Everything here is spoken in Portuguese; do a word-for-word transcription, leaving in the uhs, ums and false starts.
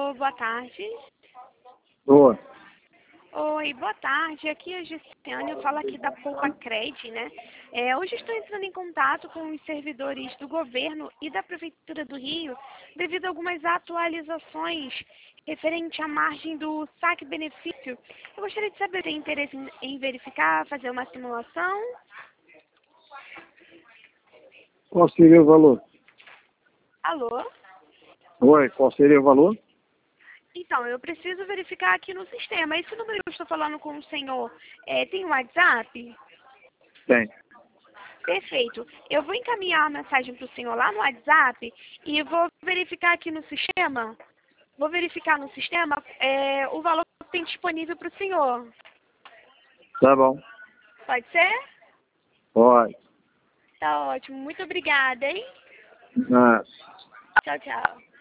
Alô, boa tarde. Boa. Oi, boa tarde. Aqui é a Gessiane, eu falo aqui da Poupa-Cred, né? É, hoje estou entrando em contato com os servidores do governo e da Prefeitura do Rio devido a algumas atualizações referente à margem do saque-benefício. Eu gostaria de saber se tem interesse em, em verificar, fazer uma simulação. Qual seria o valor? Alô? Oi, qual seria o valor? Então, eu preciso verificar aqui no sistema. Esse número que eu estou falando com o senhor é, tem um WhatsApp? Tem. Perfeito. Eu vou encaminhar a mensagem para o senhor lá no WhatsApp e vou verificar aqui no sistema. Vou verificar no sistema é, o valor que tem disponível para o senhor. Tá bom. Pode ser? Pode. Tá ótimo. Muito obrigada, hein? Ah. Tchau, tchau.